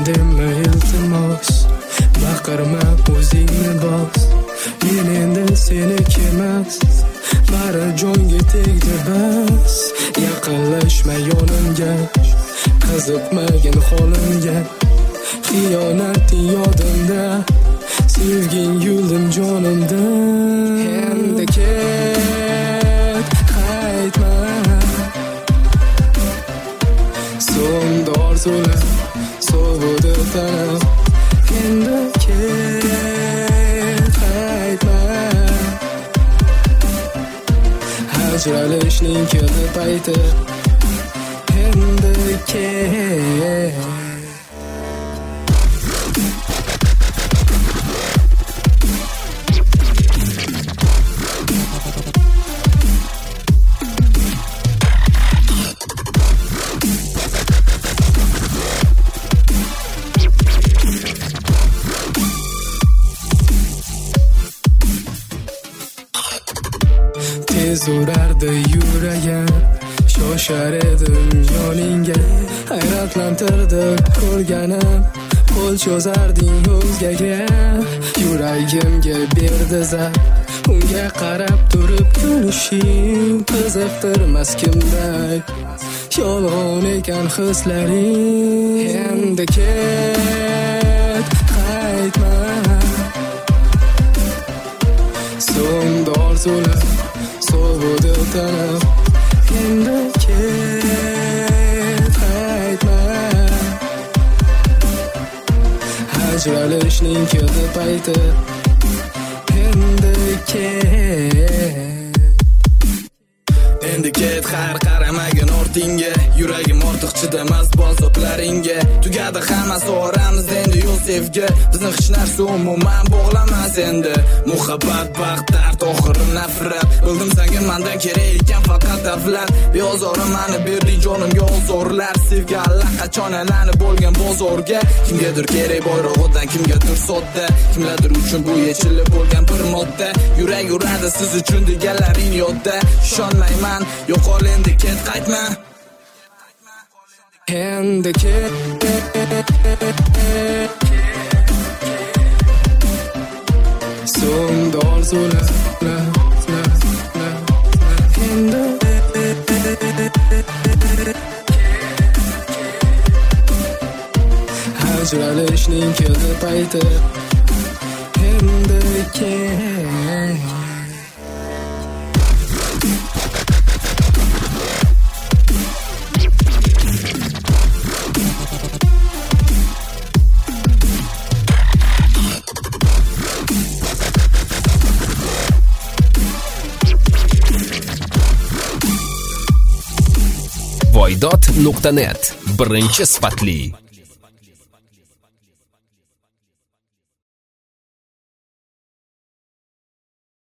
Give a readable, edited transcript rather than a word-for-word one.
dema iltimos, baqirma o'zingni bos. Men endi seniki emas, bari jonga tegdi bas. Yaqinlashma yonimga, qiziqmagin holimga. Xiyonating yodimda, sevging yuldim jonimda. Endi ket, qaytma. So'ngda orzular sovudi tanam. Endi ket, qaytma. Ajralishning keldi payti. Endi ket. Tez urardi yuragim, shoshar edim yoningga. Hayratlantirdi ko'rganim, qo'l cho'zarding o'zgaga. Yuragimga berdi zar, unga qarab turib kulishim. Qiziqtirmas kimday, yolg'on ekan hislaring. Endi ket, qaytma. So'ngda orzular sovudi tanam. Endi ket, qaytma. Ajralishning keldi payti. Endi ket. Endi ket, har qaramagin ortingga. Yuragim ortiq chidamas bozoplaringga. Tugadi hammasi oramiz endi yo'q sevgi. Bizni hech narsa umuman bog'lamas endi. Muhabbat, baxt, dard, oxiri nafrat. Bildim senga mendan kerak ekan faqat davlat. Beozorim mani berding jonimga ozorlar. Sevgi allaqachon aylanib bo'lgan bozorga. Kimgadir kerak bayrog'idan, kimgadir sodda. Kimlardir uchun bu yechilib bo'lgan bir modda. Yurak uradi siz uchun deganlaring yodda. Ishonmayman, yo'qol endi ket, qaytma. Endi ket. So'ngda orzular endi ajralishning keldi payti. Endi ket. Voydod.net birinchi sifatli